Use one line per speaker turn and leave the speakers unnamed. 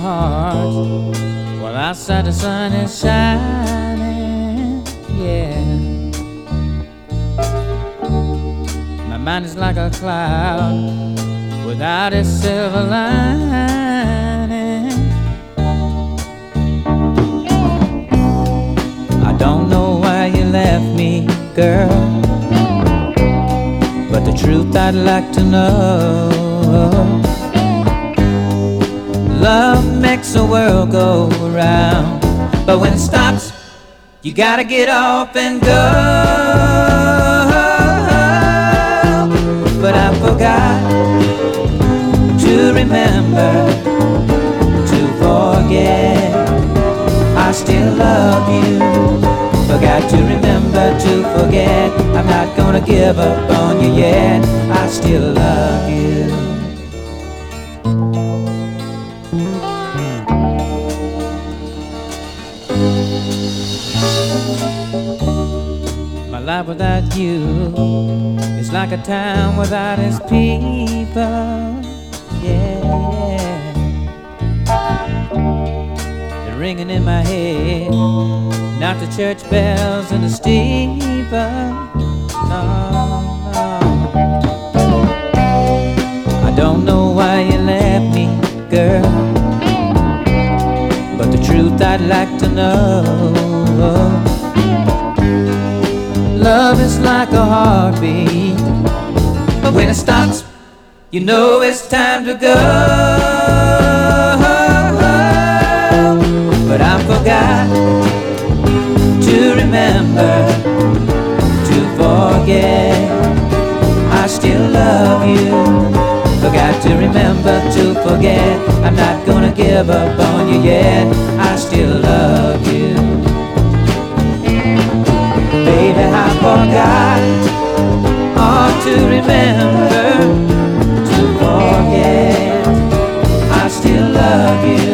heart while outside the sun is shining. Yeah, my mind is like a cloud without a silver lining. I don't know why you left me, girl, but the truth I'd like to know. Love makes the world go round, but when it stops, you gotta get off and go. But I forgot to remember, to forget I still love you. Forgot to remember to forget. I'm not gonna give up on you yet. I still love you. My life without you is like a town without its people. Yeah, they're ringing in my head, not the church bells in the steeple. No, no, I don't know why you left me, girl, but the truth I'd like to know. Love is like a heartbeat, but when it stops, you know it's time to go. But I forgot to remember, to forget I still love you. Forgot to remember to forget. I'm not gonna give up on you yet. I still love you. Baby, I forgot to remember, to forget I still love you.